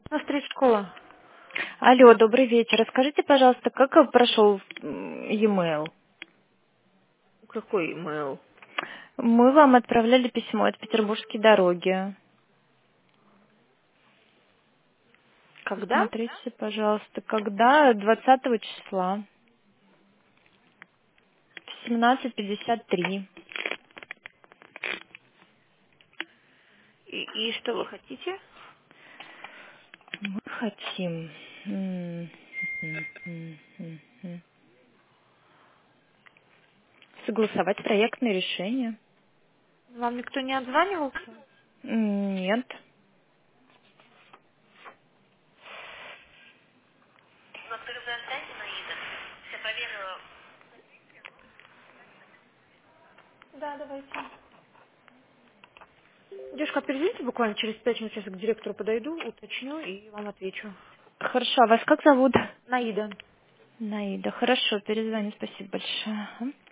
На стрит-школа. Алло, добрый вечер. Расскажите, пожалуйста, как прошел e-mail? Какой имейл? Мы вам отправляли письмо от Петербургской дороги. Когда? Посмотрите, пожалуйста, когда 20 числа в 17:53. И что вы хотите? Мы хотим согласовать проектное решение. Вам никто не отзванивался? Нет. Да, давайте. Девушка, перезвоните буквально через 5 минут, сейчас к директору подойду, уточню и вам отвечу. Хорошо, а вас как зовут? Наида. Наида. Хорошо, перезвоню. Спасибо большое. Ага.